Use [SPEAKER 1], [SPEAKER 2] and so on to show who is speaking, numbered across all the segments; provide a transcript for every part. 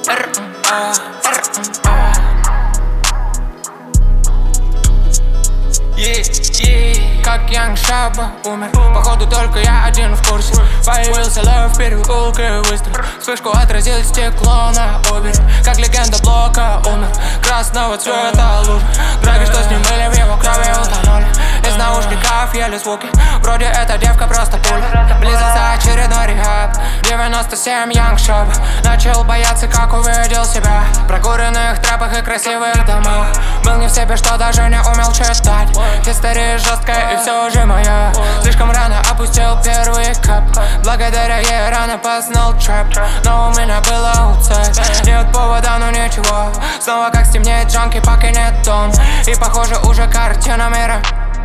[SPEAKER 1] Как Янг Шаба умер, походу только я один в курсе. Появился лев в переулке, выстрел, вспышку отразил стекло на обере. Как легенда Блока умер, красного цвета лужа. Драги, что с ним были, в его крови утонули. Из наушников еле звуки, вроде эта девка просто пуля. Близится очередной рехаб, 97 Янг Шаба. Начал бояться, как увидел себя в прокуренных трапах и красивых домах. Был не в себе, что даже не умел читать. История жесткая и все же моя. Слишком рано опустил первый кап. Благодаря ей рано познал трэп. Но у меня было уцепь. Нет повода, но ничего. Снова как стемнеет, джанки покинет дом. И похоже уже картина мира.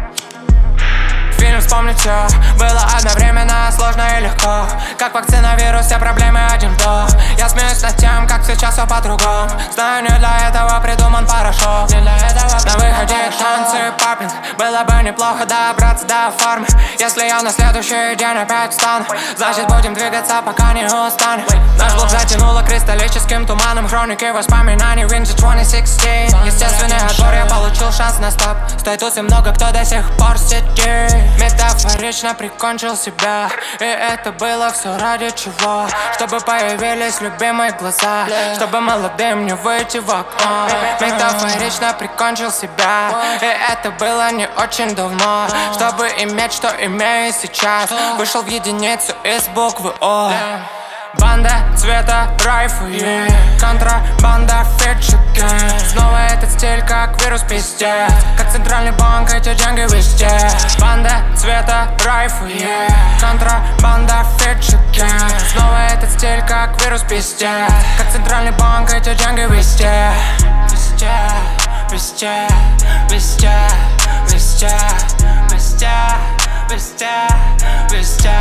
[SPEAKER 1] Фильм «Вспомнить все» было одновременно сложно и легко. Как вакцина, вирус, все проблемы один вдох. Я смеюсь над тем, как сейчас все по-другому. Знаю, не для этого придуман порошок. На выходе танцы, папинг. Было бы неплохо добраться до формы. Если я на следующий день опять встану, значит будем двигаться, пока не устанем. Наш блок затянуло кристаллическим туманом. Хроники воспоминаний Winter 2016. Естественный отбор, я получил шанс на стоп. Стоит тут и много кто до сих пор сидит. Метафорично прикончил себя. И это было все ради чего? Чтобы появились любимые глаза, чтобы молодым не выйти в окно. Метафорично прикончил себя. И это было не очень давно. Чтобы иметь, что имею сейчас. Вышел в единицу из буквы О. Банда цвета райфу, контрабанда фиджики. Снова этот стиль, как вирус пиздец. Как центральный банк, эти деньги везде. Банда цвета райфу, контрабанда фиджики. Снова этот стиль, как вирус пиздец. Как центральный банк, эти деньги везде. Везде, везде, везде, везде, везде, везде, везде.